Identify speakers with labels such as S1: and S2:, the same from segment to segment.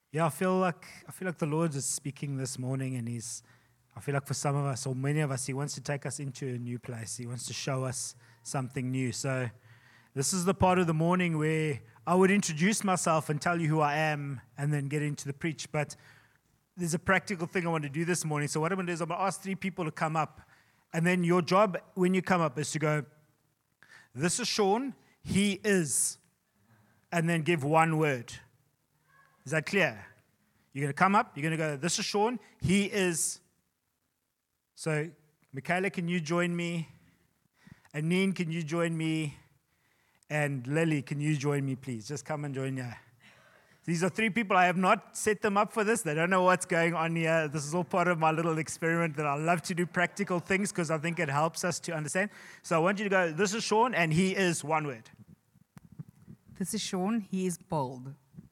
S1: Yeah, I feel like the Lord is speaking this morning, and I feel like for some of us, or many of us, He wants to take us into a new place. He wants to show us something new. So this is the part of the morning where I would introduce myself and tell you who I am and then get into the preach. But there's a practical thing I want to do this morning. So what I'm going to do is I'm going to ask 3 people to come up. And then your job when you come up is to go, this is Sean, he is, and then give one word. Is that clear? You're going to come up, you're going to go, this is Sean, he is. So, Michaela, can you join me? Aneen, can you join me? And Lily, can you join me, please? Just come and join here. These are 3 people. I have not set them up for this. They don't know what's going on here. This is all part of my little experiment that I love to do practical things because I think it helps us to understand. So I want you to go, this is Sean, and he is one word.
S2: This is Sean. He is bold.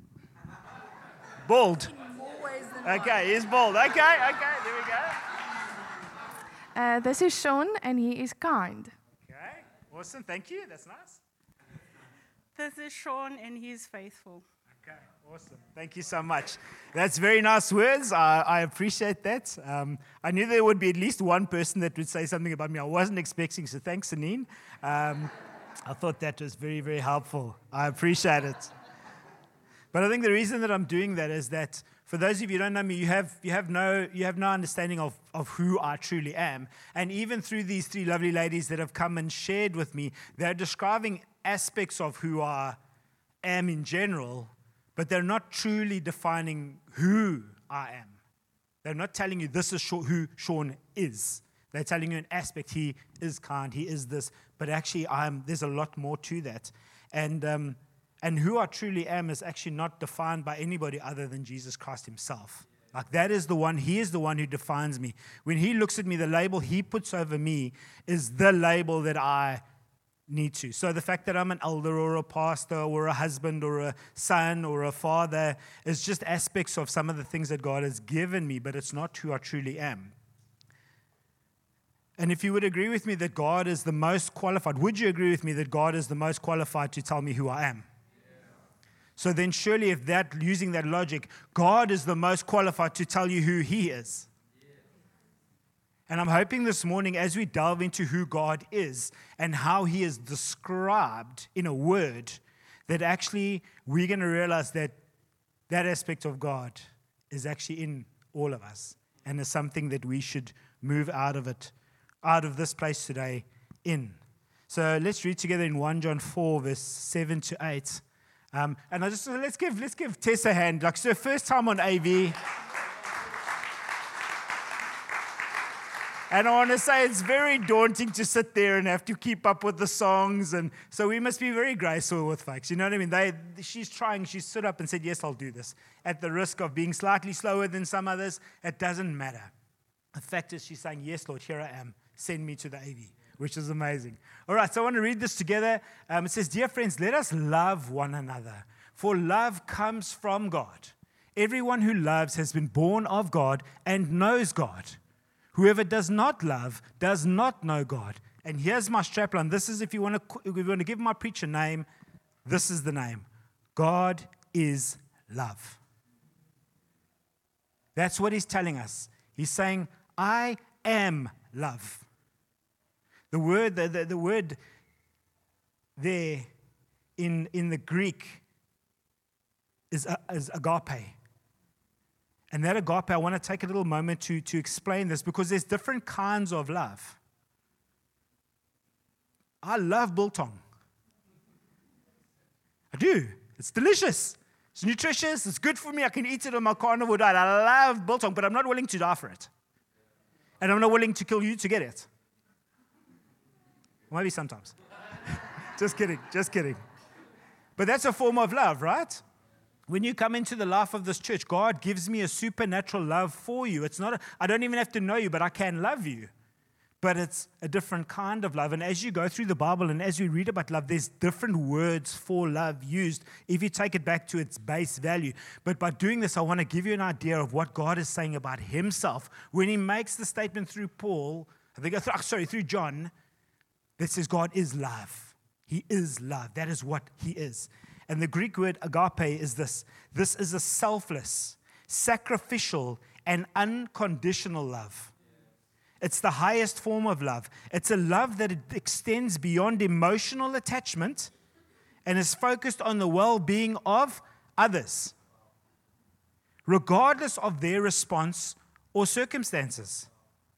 S1: Bold.
S2: Always
S1: Okay, he's bold. Okay, there we go.
S3: This is Sean, and he is kind.
S1: Okay, awesome. Thank you. That's nice.
S4: This is Sean, and he is faithful.
S1: Okay, awesome. Thank you so much. That's very nice words. I appreciate that. I knew there would be at least one person that would say something about me I wasn't expecting, so thanks, Aneen. I thought that was very, very helpful. I appreciate it. But I think the reason that I'm doing that is that for those of you who don't know me, you have no understanding of who I truly am. And even through these 3 lovely ladies that have come and shared with me, they're describing aspects of who I am in general, but they're not truly defining who I am. They're not telling you this is who Sean is. They're telling you an aspect. He is kind. He is this. But actually, there's a lot more to that. And who I truly am is actually not defined by anybody other than Jesus Christ himself. Like that is the one, he is the one who defines me. When he looks at me, the label he puts over me is the label that I need to. So the fact that I'm an elder or a pastor or a husband or a son or a father is just aspects of some of the things that God has given me, but it's not who I truly am. And if you would agree with me that God is the most qualified, would you agree with me that God is the most qualified to tell me who I am? So then surely using that logic, God is the most qualified to tell you who he is. And I'm hoping this morning as we delve into who God is and how he is described in a word, that actually we're going to realize that that aspect of God is actually in all of us and is something that we should move out of this place today in. So let's read together in 1 John 4, verse 7 to 8. And let's give Tess a hand. Like, so first time on AV. And I want to say it's very daunting to sit there and have to keep up with the songs. And so we must be very graceful with folks. You know what I mean? She stood up and said, yes, I'll do this. At the risk of being slightly slower than some others, it doesn't matter. The fact is she's saying, yes, Lord, here I am. Send me to the AV, which is amazing. All right, so I want to read this together. It says, dear friends, let us love one another, for love comes from God. Everyone who loves has been born of God and knows God. Whoever does not love does not know God. And here's my strapline. This is, if you want to give my preach a name, this is the name. God is love. That's what he's telling us. He's saying, I am love. The word there in the Greek is agape. And that agape, I want to take a little moment to explain this because there's different kinds of love. I love biltong. I do. It's delicious. It's nutritious. It's good for me. I can eat it on my carnivore diet. I love biltong, but I'm not willing to die for it. And I'm not willing to kill you to get it. Maybe sometimes. Just kidding. But that's a form of love, right? When you come into the life of this church, God gives me a supernatural love for you. It's not, I don't even have to know you, but I can love you. But it's a different kind of love. And as you go through the Bible and as we read about love, there's different words for love used if you take it back to its base value. But by doing this, I want to give you an idea of what God is saying about himself when he makes the statement through through John, that says God is love. He is love. That is what he is. And the Greek word agape is this. This is a selfless, sacrificial, and unconditional love. It's the highest form of love. It's a love that extends beyond emotional attachment and is focused on the well-being of others, regardless of their response or circumstances.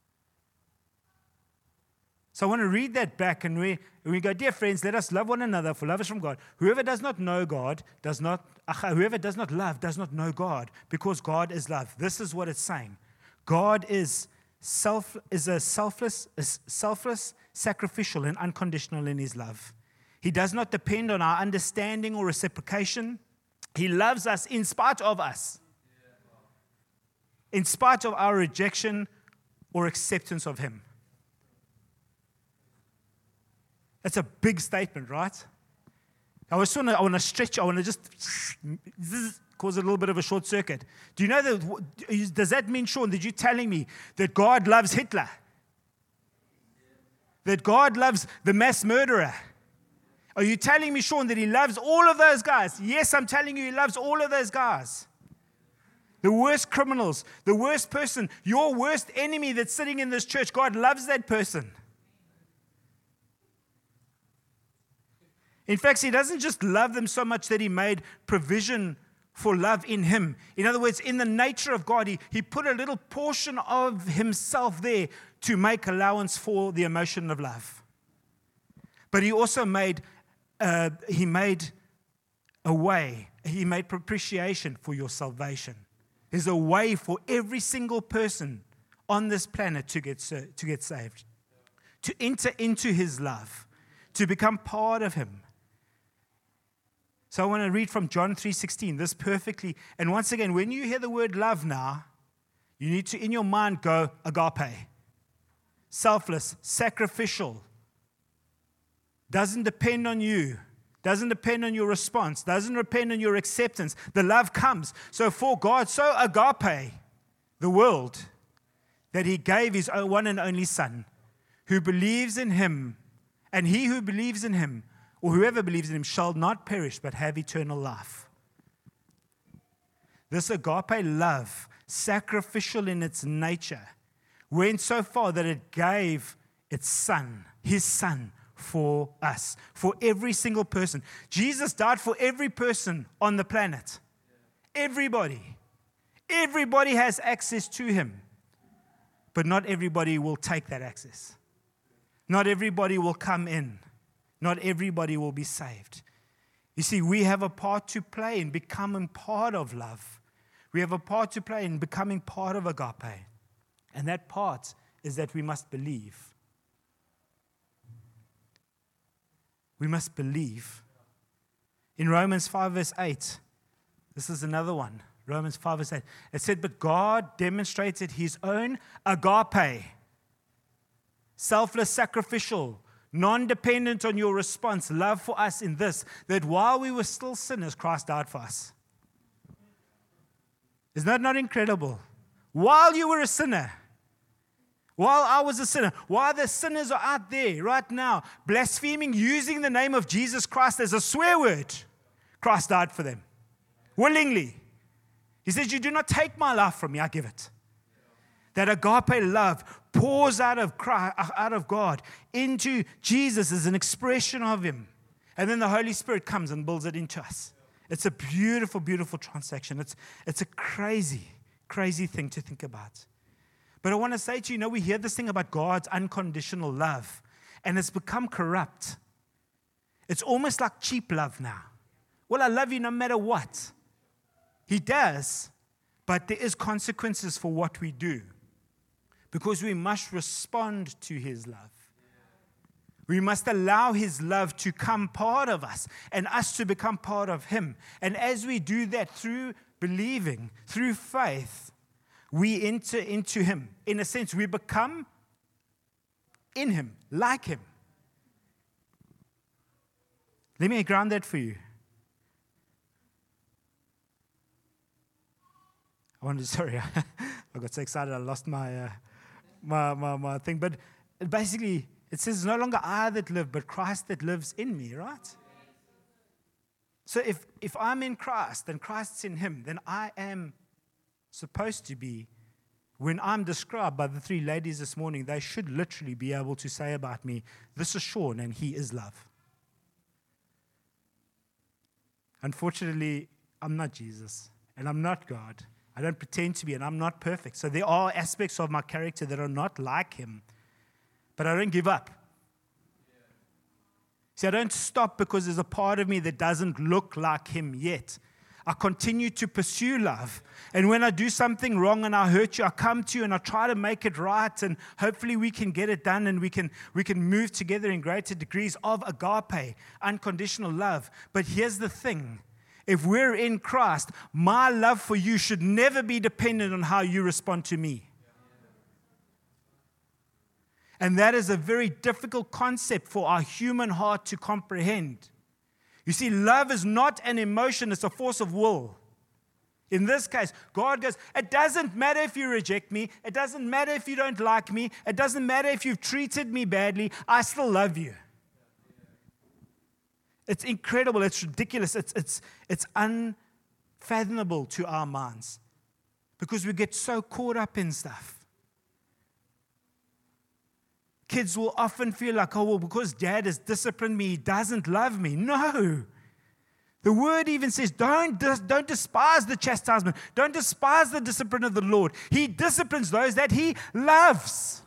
S1: So I want to read that back, and we go, dear friends, let us love one another, for love is from God. Whoever does not know God whoever does not love does not know God, because God is love. This is what it's saying. God is selfless, sacrificial, and unconditional in his love. He does not depend on our understanding or reciprocation. He loves us in spite of us, in spite of our rejection or acceptance of him. That's a big statement, right? I want to stretch, I want to just cause a little bit of a short circuit. Do you know that? Does that mean, Sean, that you're telling me that God loves Hitler? That God loves the mass murderer? Are you telling me, Sean, that he loves all of those guys? Yes, I'm telling you, he loves all of those guys. The worst criminals, the worst person, your worst enemy that's sitting in this church, God loves that person. In fact, he doesn't just love them so much that he made provision for love in him. In other words, in the nature of God, he put a little portion of himself there to make allowance for the emotion of love. But he also made a way. He made propitiation for your salvation. There's a way for every single person on this planet to get saved, to enter into his love, to become part of him. So I want to read from John 3:16, this perfectly. And once again, when you hear the word love now, you need to, in your mind, go agape. Selfless, sacrificial. Doesn't depend on you. Doesn't depend on your response. Doesn't depend on your acceptance. The love comes. So for God, so agape the world, that he gave his one and only Son, who believes in him, and he who believes in him, or whoever believes in him, shall not perish but have eternal life. This agape love, sacrificial in its nature, went so far that it gave its Son, his Son, for us, for every single person. Jesus died for every person on the planet. Everybody. Everybody has access to him. But not everybody will take that access. Not everybody will come in. Not everybody will be saved. You see, we have a part to play in becoming part of love. We have a part to play in becoming part of agape. And that part is that we must believe. We must believe. In Romans 5 verse 8, this is another one. Romans 5 verse 8. It said, but God demonstrated his own agape, selfless, sacrificial, non-dependent on your response, love for us in this, that while we were still sinners, Christ died for us. Is that not incredible? While you were a sinner, while I was a sinner, while the sinners are out there right now, blaspheming, using the name of Jesus Christ as a swear word, Christ died for them. Willingly. He says, you do not take my life from me, I give it. That agape love pours out of God into Jesus as an expression of him. And then the Holy Spirit comes and builds it into us. It's a beautiful, beautiful transaction. It's a crazy, crazy thing to think about. But I want to say to you, we hear this thing about God's unconditional love, and it's become corrupt. It's almost like cheap love now. Well, I love you no matter what. He does, but there is consequences for what we do, because we must respond to his love. We must allow his love to come part of us and us to become part of him. And as we do that through believing, through faith, we enter into him. In a sense, we become in him, like him. Let me ground that for you. Sorry, I got so excited I lost my thing. But basically, it says, it's no longer I that live, but Christ that lives in me, right? So if I'm in Christ and Christ's in him, then I am supposed to be, when I'm described by the 3 ladies this morning, they should literally be able to say about me, this is Sean and he is love. Unfortunately, I'm not Jesus and I'm not God. I don't pretend to be, and I'm not perfect. So there are aspects of my character that are not like him, but I don't give up. See, I don't stop because there's a part of me that doesn't look like him yet. I continue to pursue love. And when I do something wrong and I hurt you, I come to you and I try to make it right, and hopefully we can get it done and we can move together in greater degrees of agape, unconditional love. But here's the thing. If we're in Christ, my love for you should never be dependent on how you respond to me. And that is a very difficult concept for our human heart to comprehend. You see, love is not an emotion, it's a force of will. In this case, God goes, it doesn't matter if you reject me, it doesn't matter if you don't like me, it doesn't matter if you've treated me badly, I still love you. It's incredible, it's ridiculous, it's unfathomable to our minds because we get so caught up in stuff. Kids will often feel like, oh, well, because dad has disciplined me, he doesn't love me. No. The word even says, don't despise the chastisement. Don't despise the discipline of the Lord. He disciplines those that he loves.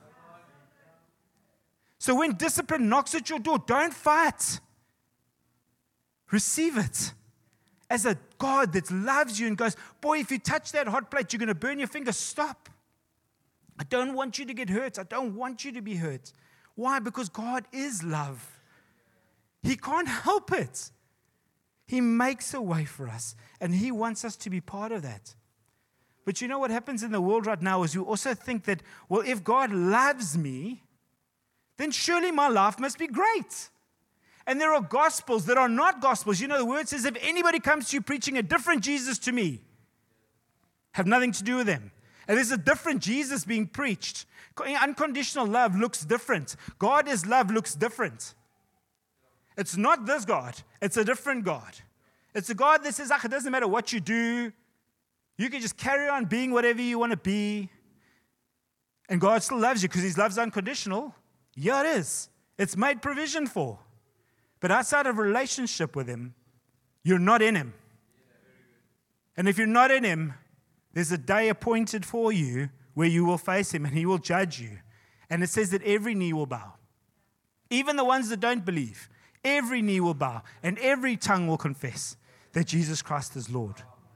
S1: So when discipline knocks at your door, don't fight. Receive it as a God that loves you and goes, boy, if you touch that hot plate, you're going to burn your finger. Stop. I don't want you to get hurt. I don't want you to be hurt. Why? Because God is love. He can't help it. He makes a way for us, and he wants us to be part of that. But you know what happens in the world right now is we also think that, well, if God loves me, then surely my life must be great. And there are gospels that are not gospels. You know, the word says if anybody comes to you preaching a different Jesus to me, have nothing to do with them. And there's a different Jesus being preached. Unconditional love looks different. God is love looks different. It's not this God. It's a different God. It's a God that says, it doesn't matter what you do. You can just carry on being whatever you want to be. And God still loves you because his love's unconditional. Yeah, it is. It's made provision for. But outside of a relationship with him, you're not in him. And if you're not in him, there's a day appointed for you where you will face him and he will judge you. And it says that every knee will bow. Even the ones that don't believe, every knee will bow and every tongue will confess that Jesus Christ is Lord.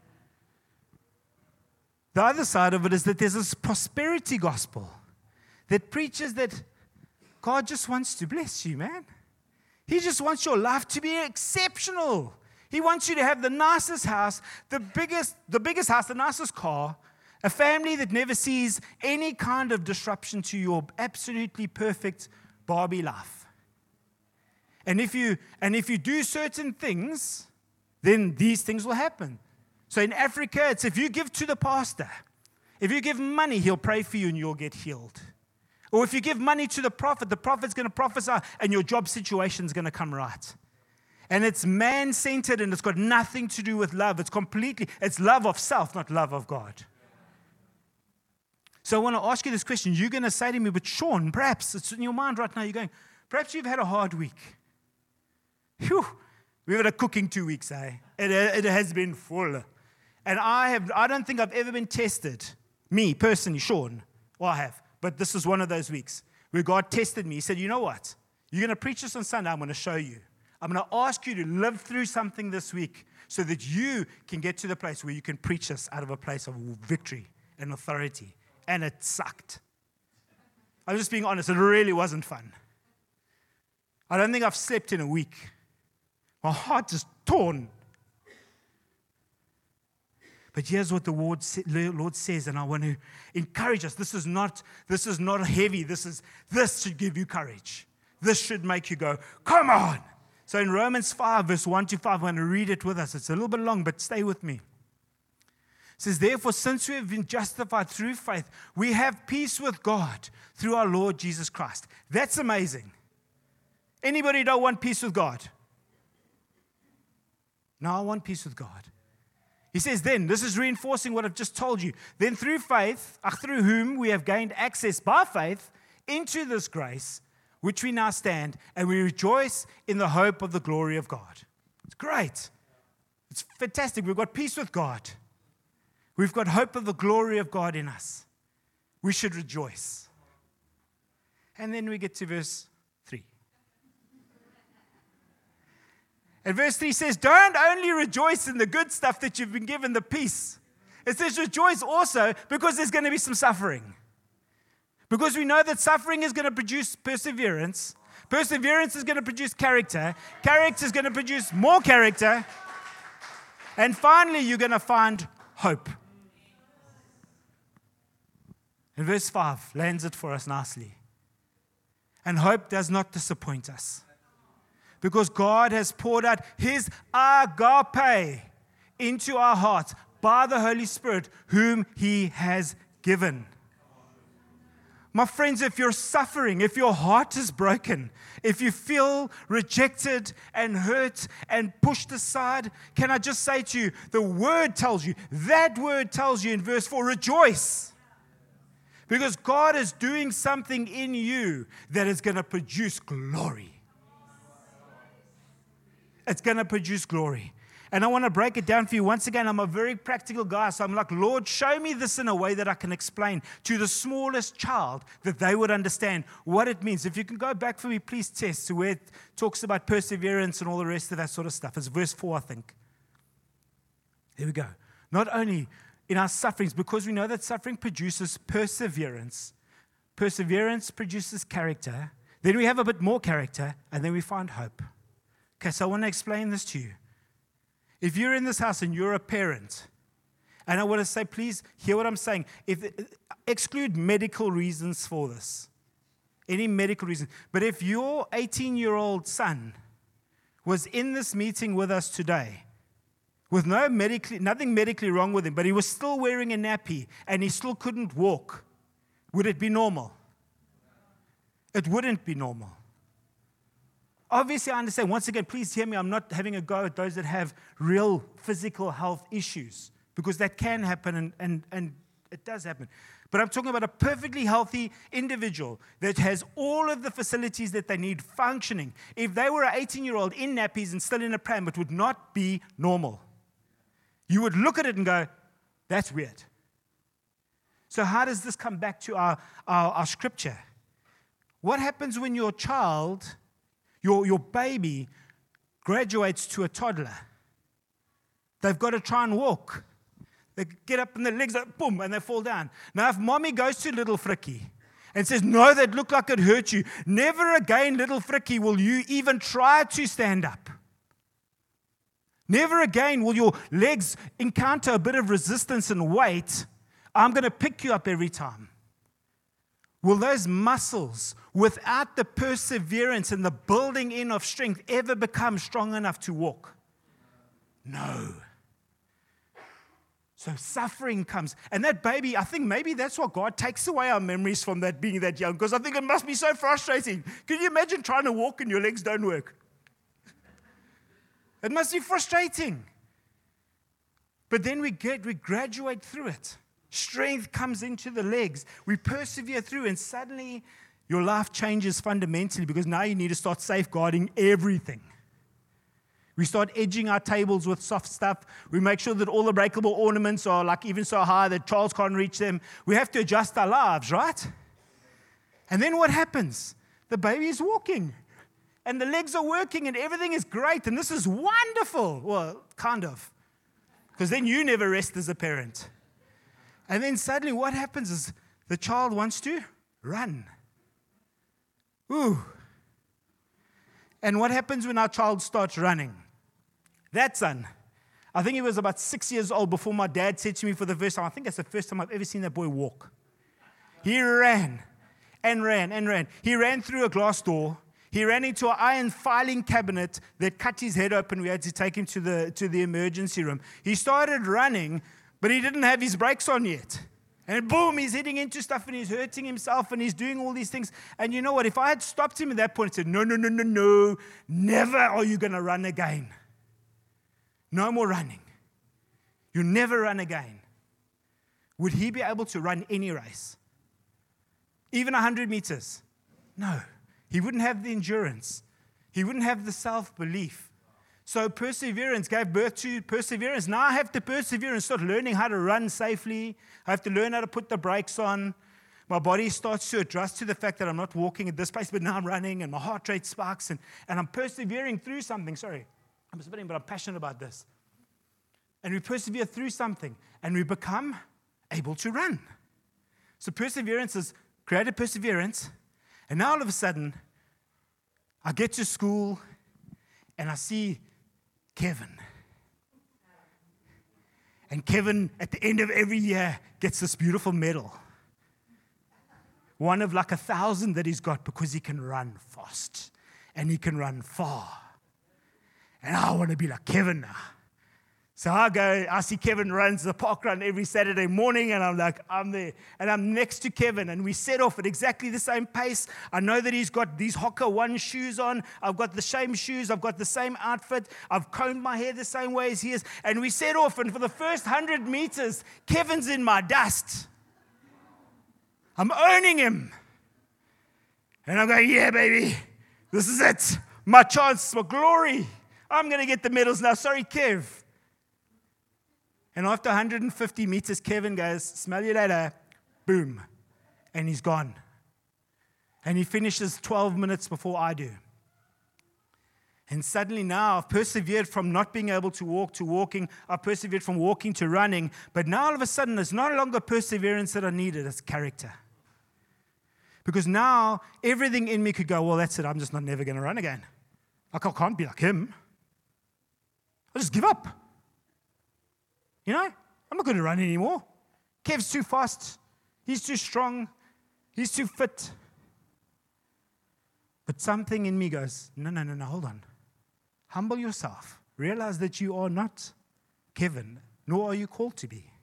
S1: The other side of it is that there's this prosperity gospel that preaches that God just wants to bless you, man. He just wants your life to be exceptional. He wants you to have the nicest house, the biggest house, the nicest car, a family that never sees any kind of disruption to your absolutely perfect Barbie life. And if you do certain things, then these things will happen. So in Africa, it's if you give to the pastor, if you give money, he'll pray for you and you'll get healed. Or if you give money to the prophet's going to prophesy and your job situation is going to come right. And it's man-centered and it's got nothing to do with love. It's love of self, not love of God. So I want to ask you this question. You're going to say to me, but Sean, perhaps it's in your mind right now. You're going, perhaps you've had a hard week. Phew, we've had a cooking 2 weeks, eh? It has been full. And I don't think I've ever been tested. Me, personally, Sean. Well, I have. But this is one of those weeks where God tested me. He said, you know what? You're going to preach this on Sunday. I'm going to show you. I'm going to ask you to live through something this week so that you can get to the place where you can preach this out of a place of victory and authority. And it sucked. I'm just being honest. It really wasn't fun. I don't think I've slept in a week. My heart is torn. But here's what the Lord says, and I want to encourage us. This is not heavy. This should give you courage. This should make you go, come on. So in Romans 5, verse 1 to 5, I'm going to read it with us. It's a little bit long, but stay with me. It says, therefore, since we have been justified through faith, we have peace with God through our Lord Jesus Christ. That's amazing. Anybody don't want peace with God? Now I want peace with God. He says then, this is reinforcing what I've just told you. Then through faith, through whom we have gained access by faith into this grace, which we now stand, and we rejoice in the hope of the glory of God. It's great. It's fantastic. We've got peace with God. We've got hope of the glory of God in us. We should rejoice. And then we get to verse 3. And verse 3 says, don't only rejoice in the good stuff that you've been given, the peace. It says rejoice also because there's going to be some suffering. Because we know that suffering is going to produce perseverance. Perseverance is going to produce character. Character is going to produce more character. And finally, you're going to find hope. And verse 5 lands it for us nicely. And hope does not disappoint us. Because God has poured out His agape into our hearts by the Holy Spirit, whom He has given. My friends, if you're suffering, if your heart is broken, if you feel rejected and hurt and pushed aside, can I just say to you, the word tells you, that word tells you in verse 4, rejoice. Because God is doing something in you that is going to produce glory. It's going to produce glory. And I want to break it down for you. Once again, I'm a very practical guy, so I'm like, Lord, show me this in a way that I can explain to the smallest child that they would understand what it means. If you can go back for me, please, Tess, to where it talks about perseverance and all the rest of that sort of stuff. It's verse 4, I think. There we go. Not only in our sufferings, because we know that suffering produces perseverance. Perseverance produces character. Then we have a bit more character, and then we find hope. Okay, so I want to explain this to you. If you're in this house and you're a parent, and I want to say, please hear what I'm saying. Exclude medical reasons for this. Any medical reason. But if your 18-year-old son was in this meeting with us today, with nothing medically wrong with him, but he was still wearing a nappy and he still couldn't walk, would it be normal? It wouldn't be normal. Obviously, I understand. Once again, please hear me. I'm not having a go at those that have real physical health issues, because that can happen and it does happen. But I'm talking about a perfectly healthy individual that has all of the facilities that they need functioning. If they were an 18-year-old in nappies and still in a pram, it would not be normal. You would look at it and go, that's weird. So how does this come back to our scripture? What happens when your child, your baby, graduates to a toddler? They've got to try and walk. They get up and their legs are boom, and they fall down. Now, if mommy goes to little Frikkie and says, no, that looked like it hurt you, never again, little Frikkie, will you even try to stand up. Never again will your legs encounter a bit of resistance and weight. I'm going to pick you up every time. Will those muscles, without the perseverance and the building in of strength, ever become strong enough to walk? No. So suffering comes. And that baby, I think maybe that's what God takes away our memories from that being that young, because I think it must be so frustrating. Can you imagine trying to walk and your legs don't work? It must be frustrating. But then we graduate through it. Strength comes into the legs. We persevere through, and suddenly your life changes fundamentally, because now you need to start safeguarding everything. We start edging our tables with soft stuff. We make sure that all the breakable ornaments are like even so high that Charles can't reach them. We have to adjust our lives, right? And then what happens? The baby is walking, and the legs are working, and everything is great, and this is wonderful. Well, kind of. Because then you never rest as a parent. And then suddenly what happens is the child wants to run. Ooh. And what happens when our child starts running? That son, I think he was about 6 years old before my dad said to me for the first time, I think that's the first time I've ever seen that boy walk. He ran and ran and ran. He ran through a glass door. He ran into an iron filing cabinet that cut his head open. We had to take him to the emergency room. He started running, but he didn't have his brakes on yet. And boom, he's hitting into stuff and he's hurting himself and he's doing all these things. And you know what? If I had stopped him at that point and said, no, never are you going to run again. no more running. You'll never run again. Would he be able to run any race? Even 100 meters? No. He wouldn't have the endurance. He wouldn't have the self-belief. So perseverance gave birth to perseverance. Now I have to persevere and start learning how to run safely. I have to learn how to put the brakes on. My body starts to adjust to the fact that I'm not walking at this pace, but now I'm running and my heart rate spikes and I'm persevering through something. Sorry, I'm spitting, but I'm passionate about this. And we persevere through something and we become able to run. So perseverance has created perseverance. And now all of a sudden, I get to school and I see Kevin. And Kevin, at the end of every year, gets this beautiful medal. One of like 1,000 that he's got because he can run fast and he can run far. And I want to be like Kevin now. So I see Kevin runs the park run every Saturday morning, and I'm like, I'm there. And I'm next to Kevin, and we set off at exactly the same pace. I know that he's got these Hoka One shoes on. I've got the same shoes. I've got the same outfit. I've combed my hair the same way as he is. And we set off, and for the first 100 meters, Kevin's in my dust. I'm owning him. And I'm going, yeah, baby, this is it. My chance, my glory. I'm going to get the medals now. Sorry, Kev. And after 150 meters, Kevin goes, smell you later, boom, and he's gone. And he finishes 12 minutes before I do. And suddenly now I've persevered from not being able to walk to walking. I've persevered from walking to running. But now all of a sudden, it's no longer perseverance that I needed, it's character. Because now everything in me could go, well, that's it, I'm just not never going to run again. Like, I can't be like him. I'll just give up. You know, I'm not going to run anymore. Kev's too fast. He's too strong. He's too fit. But something in me goes, no, hold on. Humble yourself. Realize that you are not Kevin, nor are you called to be.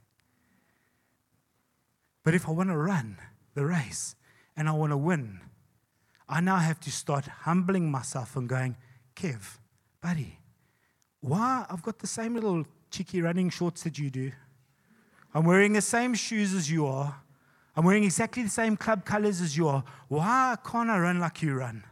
S1: But if I want to run the race and I want to win, I now have to start humbling myself and going, Kev, buddy, why? I've got the same little cheeky running shorts that you do. I'm wearing the same shoes as you are. I'm wearing exactly the same club colors as you are. Why can't I run like you run?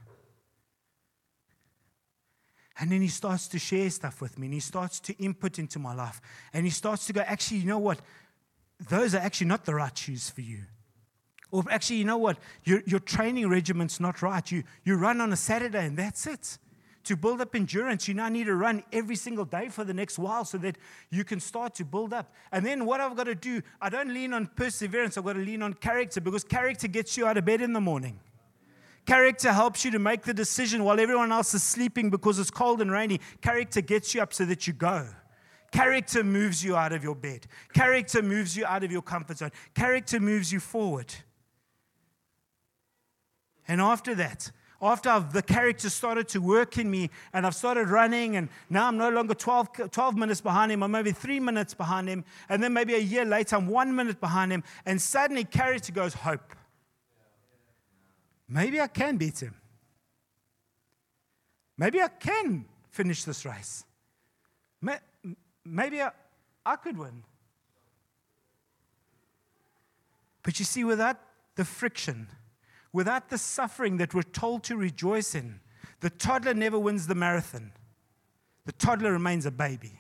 S1: And then he starts to share stuff with me, and he starts to input into my life. And he starts to go, actually, you know what? Those are actually not the right shoes for you. Or actually, you know what? Your training regiment's not right. You run on a Saturday, and that's it. To build up endurance, you now need to run every single day for the next while so that you can start to build up. And then what I've got to do, I don't lean on perseverance, I've got to lean on character, because character gets you out of bed in the morning. Character helps you to make the decision while everyone else is sleeping because it's cold and rainy. Character gets you up so that you go. Character moves you out of your bed. Character moves you out of your comfort zone. Character moves you forward. And after that, after the character started to work in me and I've started running, and now I'm no longer 12 minutes behind him, I'm maybe 3 minutes behind him, and then maybe a year later I'm 1 minute behind him, and suddenly character goes, hope. Maybe I can beat him. Maybe I can finish this race. Maybe I could win. But you see, without the friction, without the suffering that we're told to rejoice in, the toddler never wins the marathon. The toddler remains a baby.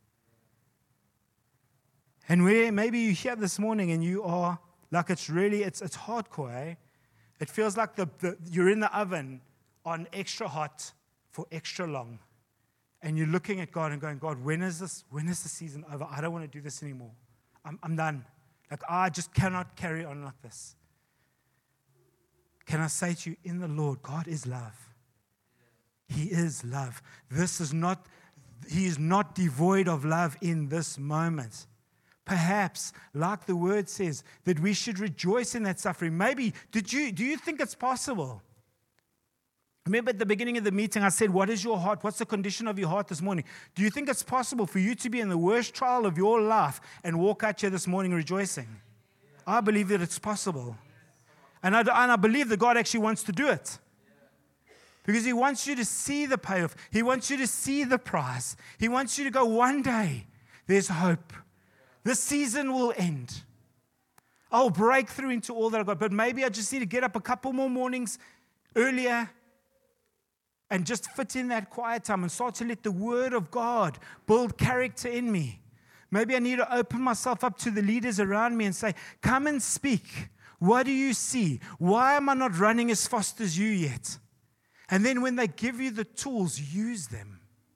S1: And where maybe you're here this morning and you are like, it's hardcore, eh? It feels like you're in the oven on extra hot for extra long. And you're looking at God and going, God, when is the season over? I don't want to do this anymore. I'm done. Like, I just cannot carry on like this. Can I say to you, in the Lord, God is love. He is love. He is not devoid of love in this moment. Perhaps, like the word says, that we should rejoice in that suffering. Maybe, do you think it's possible? Remember at the beginning of the meeting, I said, what is your heart? What's the condition of your heart this morning? Do you think it's possible for you to be in the worst trial of your life and walk out here this morning rejoicing? I believe that it's possible. And I believe that God actually wants to do it. Because He wants you to see the payoff. He wants you to see the prize. He wants you to go, one day, there's hope. This season will end. I'll break through into all that I've got. But maybe I just need to get up a couple more mornings earlier and just fit in that quiet time and start to let the Word of God build character in me. Maybe I need to open myself up to the leaders around me and say, come and speak. What do you see? Why am I not running as fast as you yet? And then when they give you the tools, use them.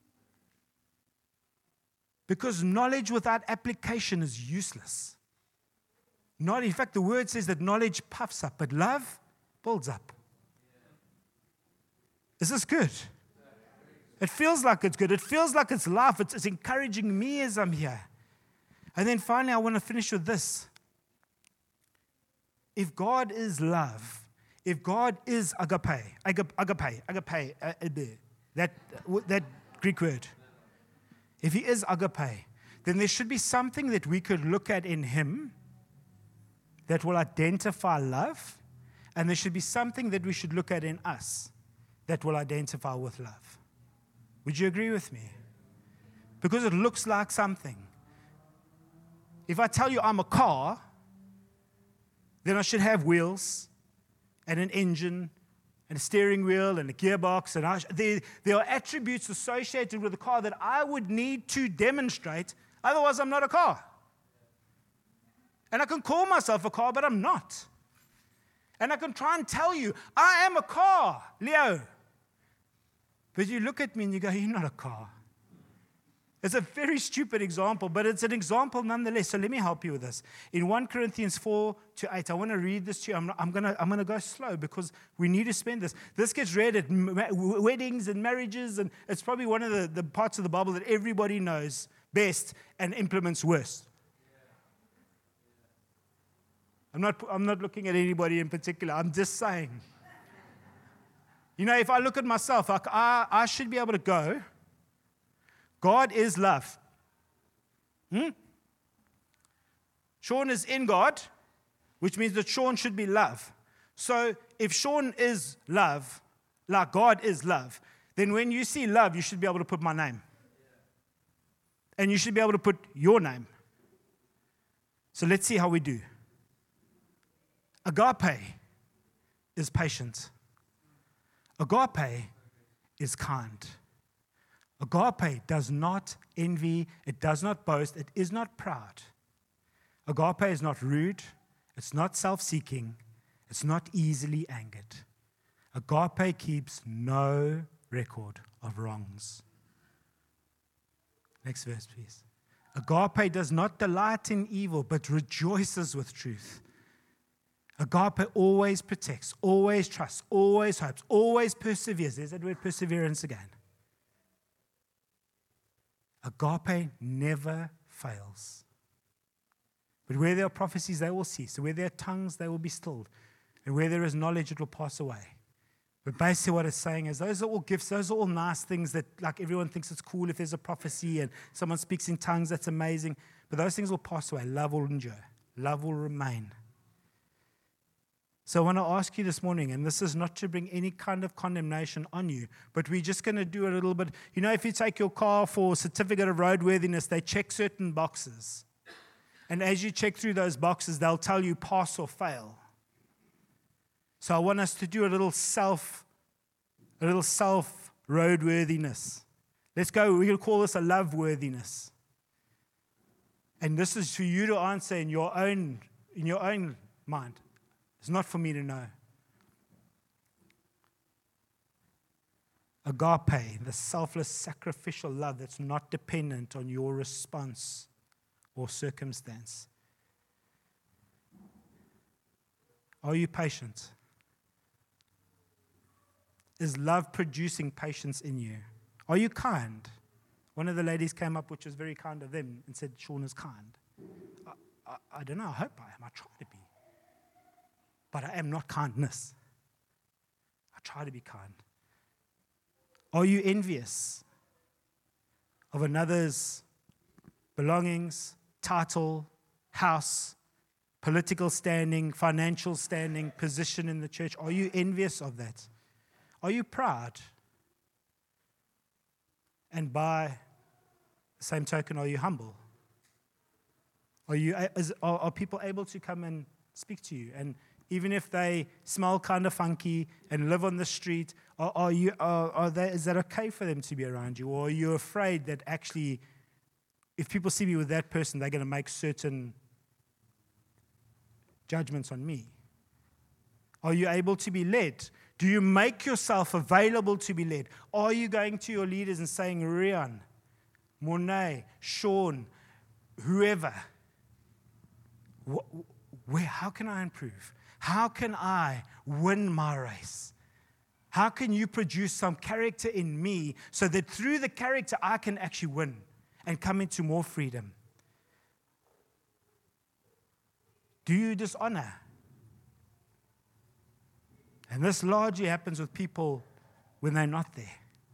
S1: Because knowledge without application is useless. In fact, the word says that knowledge puffs up, but love builds up. Is this good? It feels like it's good. It feels like it's life. It's encouraging me as I'm here. And then finally, I want to finish with this. If God is love, if God is agape, that Greek word, if He is agape, then there should be something that we could look at in Him that will identify love, and there should be something that we should look at in us that will identify with love. Would you agree with me? Because it looks like something. If I tell you I'm a car, then I should have wheels and an engine and a steering wheel and a gearbox. And there are attributes associated with the car that I would need to demonstrate. Otherwise, I'm not a car. And I can call myself a car, but I'm not. And I can try and tell you, I am a car, Leo. But you look at me and you go, you're not a car. It's a very stupid example, but it's an example nonetheless. So let me help you with this. In 1 Corinthians 4-8, I want to read this to you. I'm going to go slow because we need to spend this. This gets read at weddings and marriages, and it's probably one of the parts of the Bible that everybody knows best and implements worst. I'm not looking at anybody in particular. I'm just saying. If I look at myself, I should be able to go, God is love. Sean is in God, which means that Sean should be love. So if Sean is love, like God is love, then when you see love, you should be able to put my name. And you should be able to put your name. So let's see how we do. Agape is patient. Agape is kind. Agape does not envy, it does not boast, it is not proud. Agape is not rude, it's not self-seeking, it's not easily angered. Agape keeps no record of wrongs. Next verse, please. Agape does not delight in evil, but rejoices with truth. Agape always protects, always trusts, always hopes, always perseveres. There's that word perseverance again. Agape never fails. But where there are prophecies, they will cease. Where there are tongues, they will be stilled. And where there is knowledge, it will pass away. But basically what it's saying is those are all gifts, those are all nice things that like everyone thinks it's cool if there's a prophecy and someone speaks in tongues, that's amazing. But those things will pass away. Love will endure. Love will remain. So I want to ask you this morning, and this is not to bring any kind of condemnation on you, but we're just going to do a little bit. If you take your car for certificate of roadworthiness, they check certain boxes. And as you check through those boxes, they'll tell you pass or fail. So I want us to do a little self roadworthiness. Let's go, we're going to call this a love worthiness. And this is for you to answer in your own mind. It's not for me to know. Agape, the selfless, sacrificial love that's not dependent on your response or circumstance. Are you patient? Is love producing patience in you? Are you kind? One of the ladies came up, which was very kind of them, and said, Sean is kind. I don't know, I hope I am. I try to be. But I am not kindness. I try to be kind. Are you envious of another's belongings, title, house, political standing, financial standing, position in the church? Are you envious of that? Are you proud? And by the same token, are you humble? Are people able to come and speak to you? And even if they smell kind of funky and live on the street, is that okay for them to be around you? Or are you afraid that actually, if people see me with that person, they're going to make certain judgments on me? Are you able to be led? Do you make yourself available to be led? Are you going to your leaders and saying, Rian, Monet, Sean, whoever, how can I improve? How can I win my race? How can you produce some character in me so that through the character I can actually win and come into more freedom? Do you dishonor? And this largely happens with people when they're not there.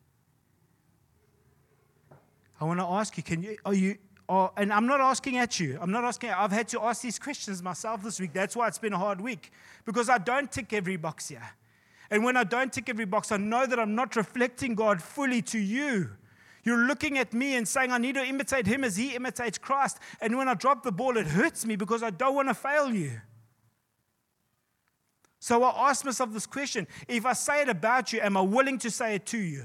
S1: I want to ask you, and I'm not asking at you. I've had to ask these questions myself this week. That's why it's been a hard week. Because I don't tick every box here. And when I don't tick every box, I know that I'm not reflecting God fully to you. You're looking at me and saying, I need to imitate him as he imitates Christ. And when I drop the ball, it hurts me because I don't want to fail you. So I ask myself this question. If I say it about you, am I willing to say it to you?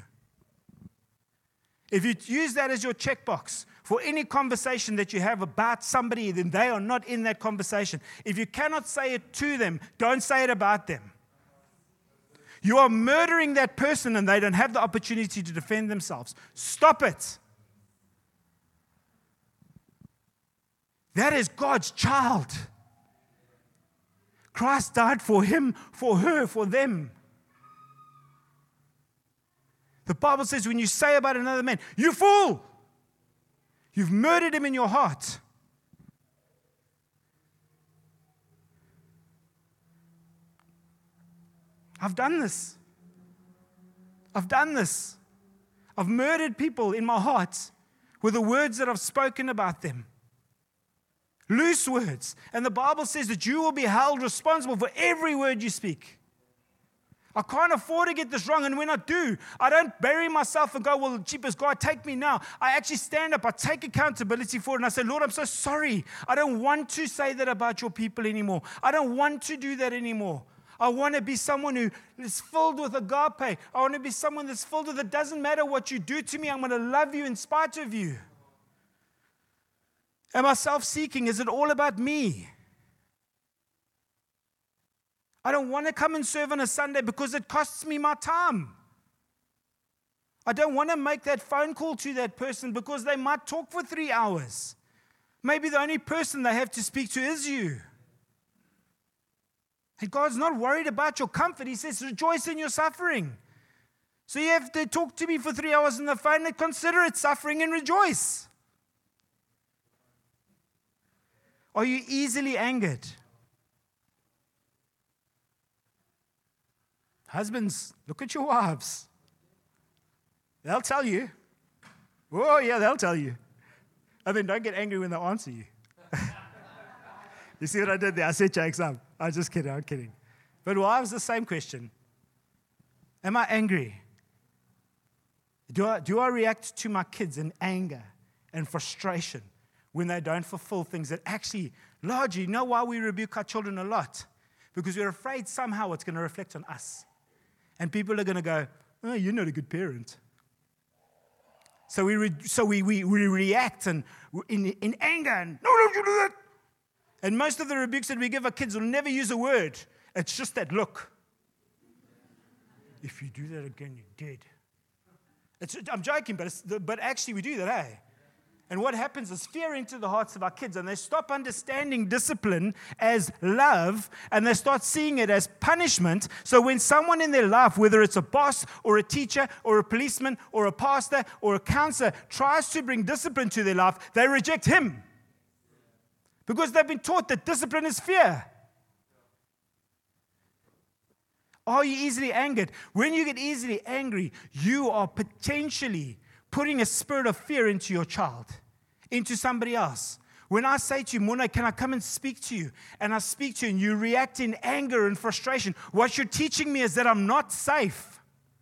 S1: If you use that as your checkbox for any conversation that you have about somebody, then they are not in that conversation. If you cannot say it to them, don't say it about them. You are murdering that person and they don't have the opportunity to defend themselves. Stop it. That is God's child. Christ died for him, for her, for them. The Bible says when you say about another man, you fool, you've murdered him in your heart. I've done this. I've murdered people in my heart with the words that I've spoken about them. Loose words. And the Bible says that you will be held responsible for every word you speak. I can't afford to get this wrong. And when I do, I don't bury myself and go, well, jeepers, God, take me now. I actually stand up. I take accountability for it. And I say, Lord, I'm so sorry. I don't want to say that about your people anymore. I don't want to do that anymore. I want to be someone who is filled with agape. I want to be someone that's filled with it doesn't matter what you do to me. I'm going to love you in spite of you. Am I self-seeking? Is it all about me? I don't want to come and serve on a Sunday because it costs me my time. I don't want to make that phone call to that person because they might talk for 3 hours. Maybe the only person they have to speak to is you. And God's not worried about your comfort. He says, rejoice in your suffering. So you have to talk to me for 3 hours on the phone and consider it suffering and rejoice. Are you easily angered? Husbands, look at your wives. They'll tell you. Oh, yeah, they'll tell you. And then don't get angry when they answer you. You see what I did there? I said jokes up. I'm just kidding. I'm kidding. But wives, the same question. Am I angry? Do I react to my kids in anger and frustration when they don't fulfill things that actually, largely, you know why we rebuke our children a lot? Because we're afraid somehow it's going to reflect on us. And people are going to go, oh, you're not a good parent. So we react and in anger and, no, don't you do that. And most of the rebukes that we give our kids will never use a word. It's just that look. If you do that again, you're dead. I'm joking, but actually we do that, eh? And what happens is fear into the hearts of our kids, and they stop understanding discipline as love, and they start seeing it as punishment. So when someone in their life, whether it's a boss or a teacher or a policeman or a pastor or a counselor, tries to bring discipline to their life, they reject him. Because they've been taught that discipline is fear. Are you easily angered? When you get easily angry, you are potentially putting a spirit of fear into your child, into somebody else. When I say to you, Mona, can I come and speak to you? And I speak to you and you react in anger and frustration. What you're teaching me is that I'm not safe.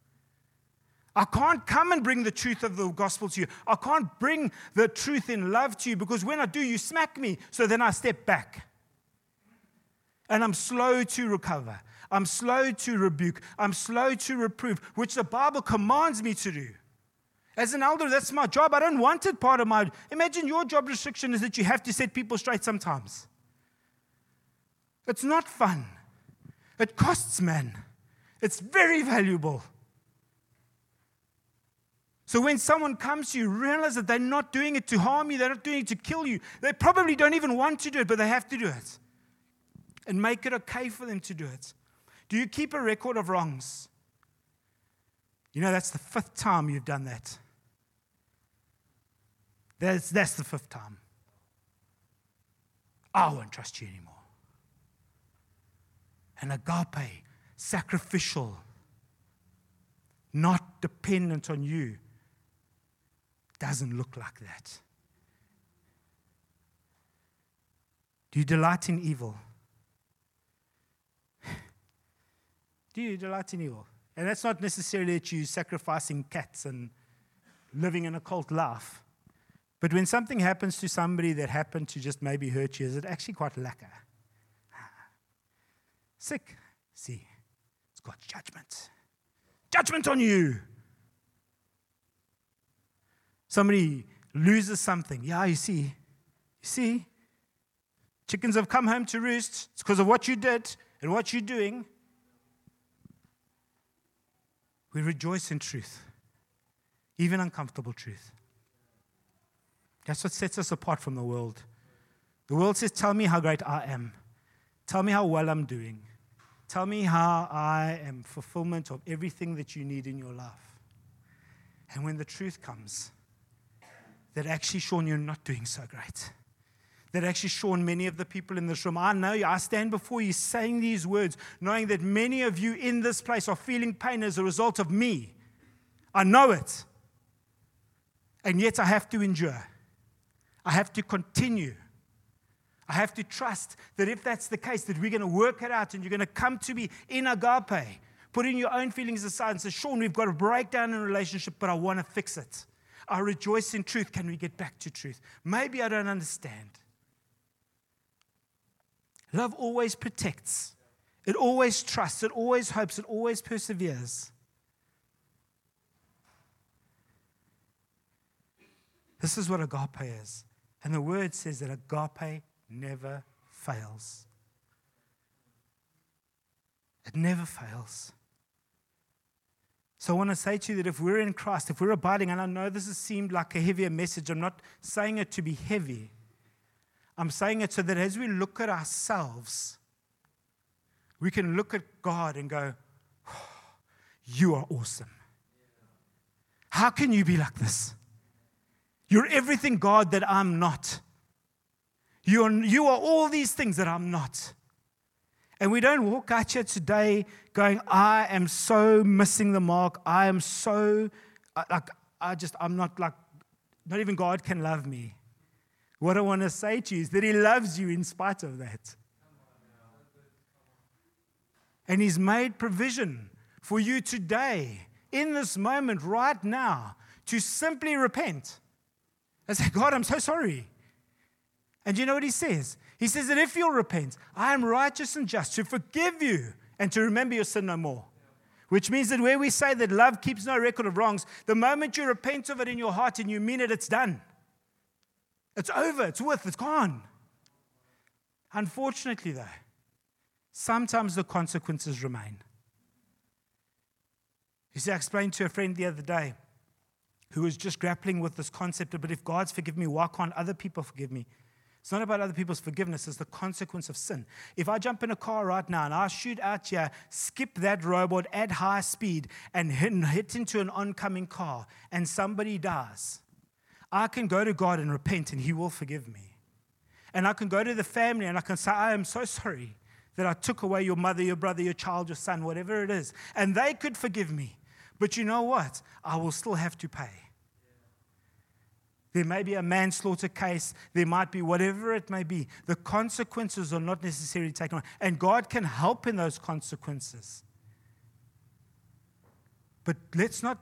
S1: I can't come and bring the truth of the gospel to you. I can't bring the truth in love to you because when I do, you smack me. So then I step back. And I'm slow to recover. I'm slow to rebuke. I'm slow to reprove, which the Bible commands me to do. As an elder, that's my job. I don't want it part of my... Imagine your job restriction is that you have to set people straight sometimes. It's not fun. It costs, man. It's very valuable. So when someone comes to you, realize that they're not doing it to harm you. They're not doing it to kill you. They probably don't even want to do it, but they have to do it. And make it okay for them to do it. Do you keep a record of wrongs? You know, that's the 5th time you've done that. That's the 5th time. I won't trust you anymore. And agape, sacrificial, not dependent on you, doesn't look like that. Do you delight in evil? Do you delight in evil? And that's not necessarily that you're sacrificing cats and living in a cult life. But when something happens to somebody that happened to just maybe hurt you, is it actually quite lekker? Sick. See, it's got judgment. Judgment on you. Somebody loses something. Yeah, you see, chickens have come home to roost. It's because of what you did and what you're doing. We rejoice in truth, even uncomfortable truth. That's what sets us apart from the world. The world says, tell me how great I am. Tell me how well I'm doing. Tell me how I am fulfillment of everything that you need in your life. And when the truth comes, that actually, Sean, you're not doing so great. That actually, Sean, many of the people in this room, I know you, I stand before you saying these words, knowing that many of you in this place are feeling pain as a result of me. I know it. And yet I have to endure. I have to continue. I have to trust that if that's the case, that we're going to work it out and you're going to come to me in agape, putting your own feelings aside and say, Sean, we've got a breakdown in a relationship, but I want to fix it. I rejoice in truth. Can we get back to truth? Maybe I don't understand. Love always protects. It always trusts. It always hopes. It always perseveres. This is what agape is. And the word says that agape never fails. It never fails. So I want to say to you that if we're in Christ, if we're abiding, and I know this has seemed like a heavier message, I'm not saying it to be heavy. I'm saying it so that as we look at ourselves, we can look at God and go, oh, you are awesome. How can you be like this? You're everything, God, that I'm not. You are all these things that I'm not. And we don't walk out here today going, I am so missing the mark. I am so, I'm not like, not even God can love me. What I want to say to you is that He loves you in spite of that. And He's made provision for you today, in this moment, right now, to simply repent. And say, God, I'm so sorry. And you know what He says? He says that if you'll repent, I am righteous and just to forgive you and to remember your sin no more. Which means that where we say that love keeps no record of wrongs, the moment you repent of it in your heart and you mean it, it's done. It's over, it's with, it's gone. Unfortunately, though, sometimes the consequences remain. You see, I explained to a friend the other day who was just grappling with this concept of, but if God's forgiven me, why can't other people forgive me? It's not about other people's forgiveness, it's the consequence of sin. If I jump in a car right now and I shoot out here, skip that robot at high speed and hit into an oncoming car and somebody dies, I can go to God and repent and He will forgive me. And I can go to the family and I can say, I am so sorry that I took away your mother, your brother, your child, your son, whatever it is. And they could forgive me. But you know what? I will still have to pay. There may be a manslaughter case. There might be whatever it may be. The consequences are not necessarily taken on. And God can help in those consequences. But let's not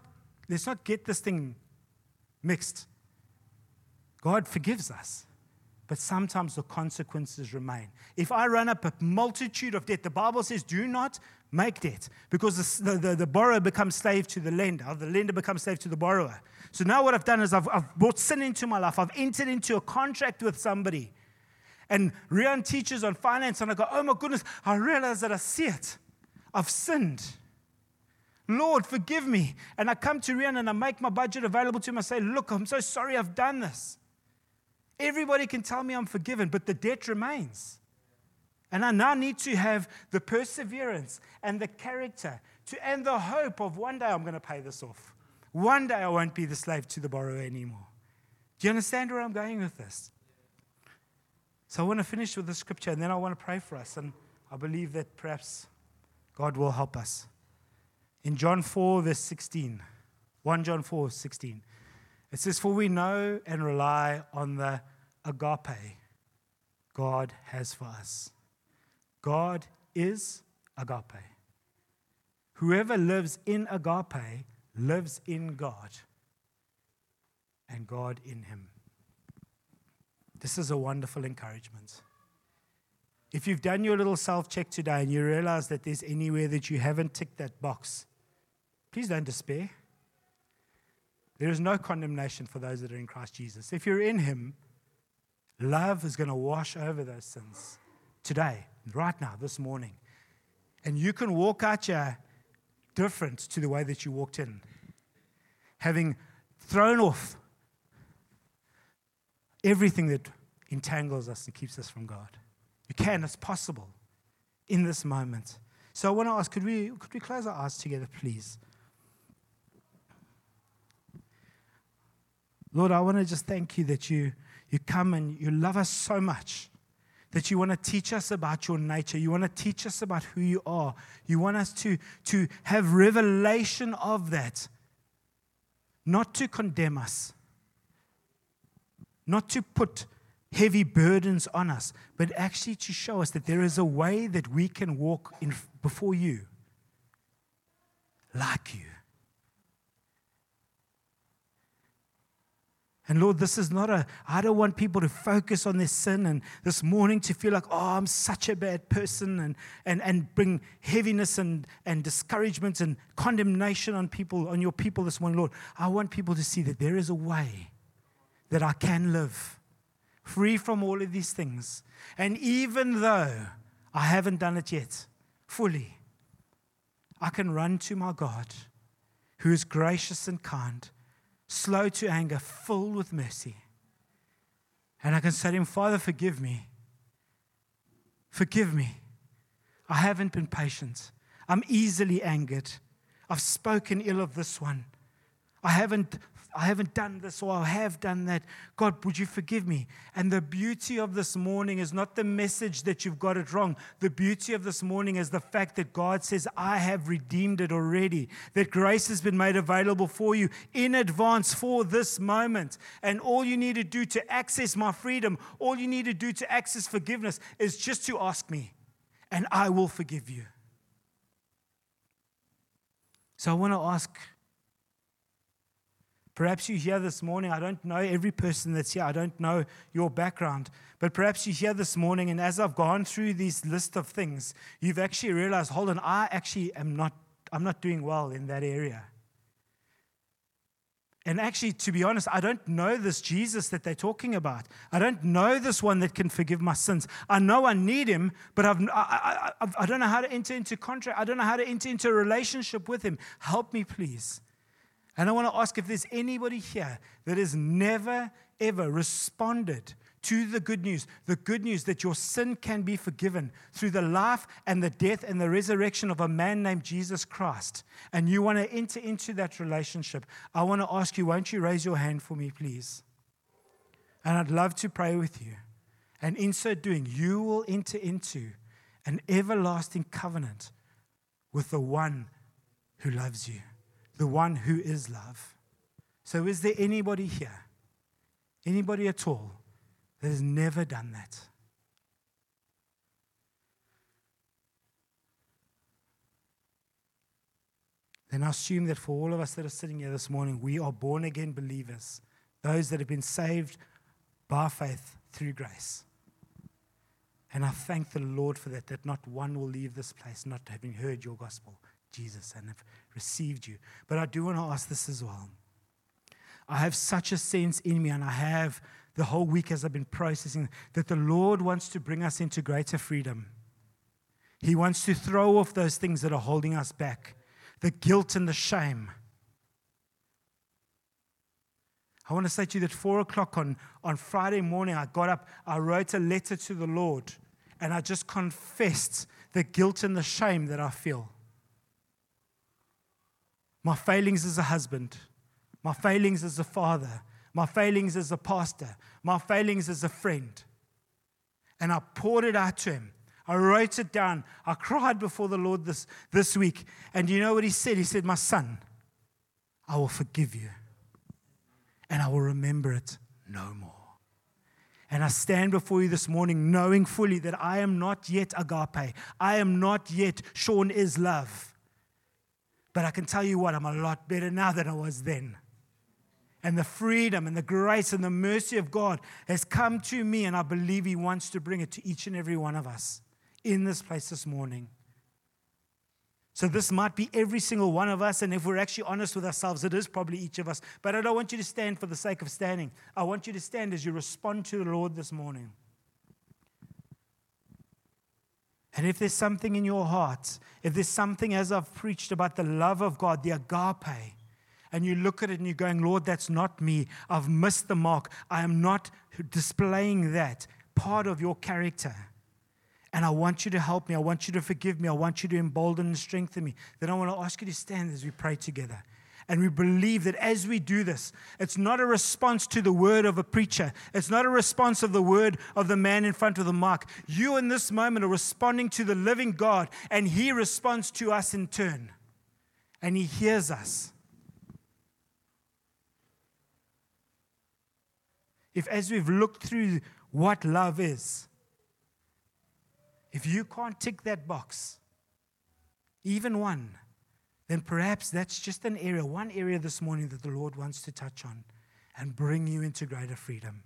S1: get this thing mixed. God forgives us, but sometimes the consequences remain. If I run up a multitude of debt, the Bible says, do not make debt, because the borrower becomes slave to the lender, or the lender becomes slave to the borrower. So now what I've done is I've brought sin into my life. I've entered into a contract with somebody. And Rian teaches on finance, and I go, oh my goodness, I realize that I see it. I've sinned. Lord, forgive me. And I come to Rian and I make my budget available to him. I say, look, I'm so sorry I've done this. Everybody can tell me I'm forgiven, but the debt remains. And I now need to have the perseverance and the character and the hope of one day I'm going to pay this off. One day I won't be the slave to the borrower anymore. Do you understand where I'm going with this? So I want to finish with the scripture, and then I want to pray for us. And I believe that perhaps God will help us. In John 4, verse 16, 1 John 4, 16, it says, for we know and rely on the agape God has for us. God is agape. Whoever lives in agape lives in God, and God in him. This is a wonderful encouragement. If you've done your little self-check today and you realize that there's anywhere that you haven't ticked that box, please don't despair. There is no condemnation for those that are in Christ Jesus. If you're in him, love is going to wash over those sins today, right now, this morning. And you can walk out here different to the way that you walked in, having thrown off everything that entangles us and keeps us from God. You can, it's possible in this moment. So I want to ask, could we close our eyes together, please? Lord, I want to just thank you that you come and you love us so much, that you want to teach us about your nature. You want to teach us about who you are. You want us to have revelation of that, not to condemn us, not to put heavy burdens on us, but actually to show us that there is a way that we can walk before you like you. And Lord, this is not I don't want people to focus on their sin and this morning to feel like, oh, I'm such a bad person and bring heaviness and discouragement and condemnation on people, on your people this morning, Lord. I want people to see that there is a way that I can live free from all of these things. And even though I haven't done it yet fully, I can run to my God who is gracious and kind, slow to anger, filled with mercy. And I can say to him, Father, forgive me. Forgive me. I haven't been patient. I'm easily angered. I've spoken ill of this one. I haven't done this, or I have done that. God, would you forgive me? And the beauty of this morning is not the message that you've got it wrong. The beauty of this morning is the fact that God says, I have redeemed it already. That grace has been made available for you in advance for this moment. And all you need to do to access my freedom, all you need to do to access forgiveness is just to ask me, and I will forgive you. So I want to ask, perhaps you're here this morning. I don't know every person that's here. I don't know your background. But perhaps you're here this morning, and as I've gone through this list of things, you've actually realized, hold on, I'm not doing well in that area. And actually, to be honest, I don't know this Jesus that they're talking about. I don't know this one that can forgive my sins. I know I need him, but I don't know how to enter into contract. I don't know how to enter into a relationship with him. Help me, please. And I want to ask if there's anybody here that has never, ever responded to the good news that your sin can be forgiven through the life and the death and the resurrection of a man named Jesus Christ, and you want to enter into that relationship. I want to ask you, won't you raise your hand for me, please? And I'd love to pray with you. And in so doing, you will enter into an everlasting covenant with the one who loves you, the one who is love. So is there anybody here, anybody at all, that has never done that? then I assume that for all of us that are sitting here this morning, we are born again believers, those that have been saved by faith through grace. And I thank the Lord for that not one will leave this place not having heard your gospel, Jesus, and have received you. But I do want to ask this as well. I have such a sense in me, and I have the whole week as I've been processing, that the Lord wants to bring us into greater freedom. He wants to throw off those things that are holding us back, the guilt and the shame. I want to say to you that 4 o'clock on Friday morning, I got up, I wrote a letter to the Lord, and I just confessed the guilt and the shame that I feel. My failings as a husband, my failings as a father, my failings as a pastor, my failings as a friend. And I poured it out to him. I wrote it down. I cried before the Lord this week. And you know what he said? He said, my son, I will forgive you. And I will remember it no more. And I stand before you this morning knowing fully that I am not yet agape. I am not yet Sean is love. But I can tell you what, I'm a lot better now than I was then. And the freedom and the grace and the mercy of God has come to me, and I believe He wants to bring it to each and every one of us in this place this morning. So this might be every single one of us, and if we're actually honest with ourselves, it is probably each of us. But I don't want you to stand for the sake of standing. I want you to stand as you respond to the Lord this morning. And if there's something in your heart, if there's something as I've preached about the love of God, the agape, and you look at it and you're going, Lord, that's not me. I've missed the mark. I am not displaying that part of your character. And I want you to help me. I want you to forgive me. I want you to embolden and strengthen me. Then I want to ask you to stand as we pray together. And we believe that as we do this, it's not a response to the word of a preacher. It's not a response of the word of the man in front of the mic. You in this moment are responding to the living God, and He responds to us in turn. And He hears us. If as we've looked through what love is, if you can't tick that box, even one, then perhaps that's just one area this morning that the Lord wants to touch on and bring you into greater freedom.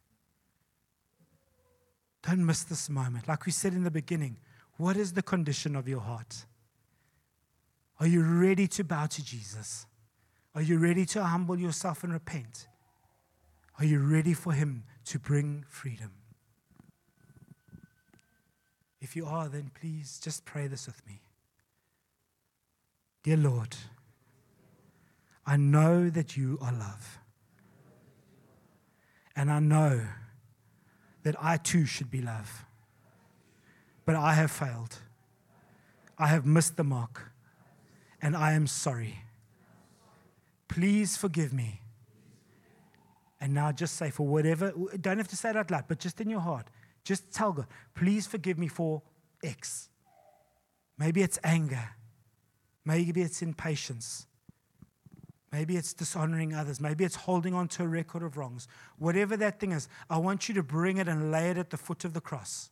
S1: Don't miss this moment. Like we said in the beginning, what is the condition of your heart? Are you ready to bow to Jesus? Are you ready to humble yourself and repent? Are you ready for Him to bring freedom? If you are, then please just pray this with me. Dear Lord, I know that You are love. And I know that I too should be love. But I have failed. I have missed the mark. And I am sorry. Please forgive me. And now just say for whatever, don't have to say it out loud, but just in your heart, just tell God, please forgive me for X. Maybe it's anger. Maybe it's impatience. Maybe it's dishonoring others. Maybe it's holding on to a record of wrongs. Whatever that thing is, I want you to bring it and lay it at the foot of the cross.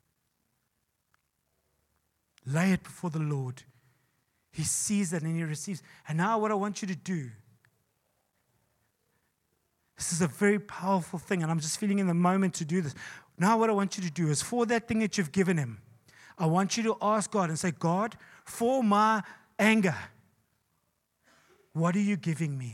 S1: Lay it before the Lord. He sees it and He receives. And now what I want you to do, this is a very powerful thing, and I'm just feeling in the moment to do this. Now what I want you to do is for that thing that you've given Him, I want you to ask God and say, God, for my anger, what are You giving me?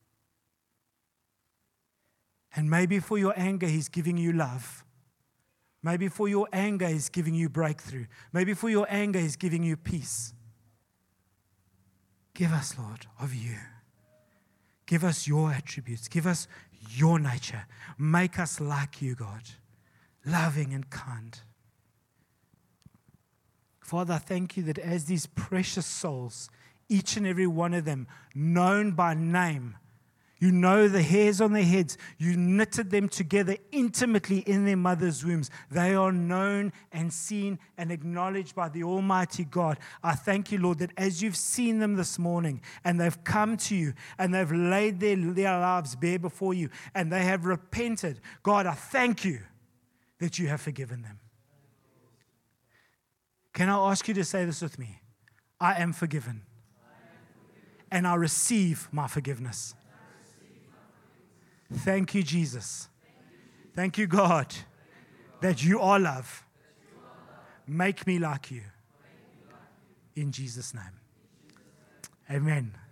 S1: And maybe for your anger, He's giving you love. Maybe for your anger, He's giving you breakthrough. Maybe for your anger, He's giving you peace. Give us, Lord, of You. Give us Your attributes. Give us Your nature. Make us like You, God, loving and kind. Father, I thank You that as these precious souls, each and every one of them, known by name, You know the hairs on their heads. You knitted them together intimately in their mother's wombs. They are known and seen and acknowledged by the Almighty God. I thank You, Lord, that as You've seen them this morning and they've come to You and they've laid their lives bare before You and they have repented, God, I thank You that You have forgiven them. Can I ask you to say this with me? I am forgiven. and I receive my forgiveness. Thank you, Jesus. Thank you, God, that you are love. Make me like you. In Jesus' name. Amen.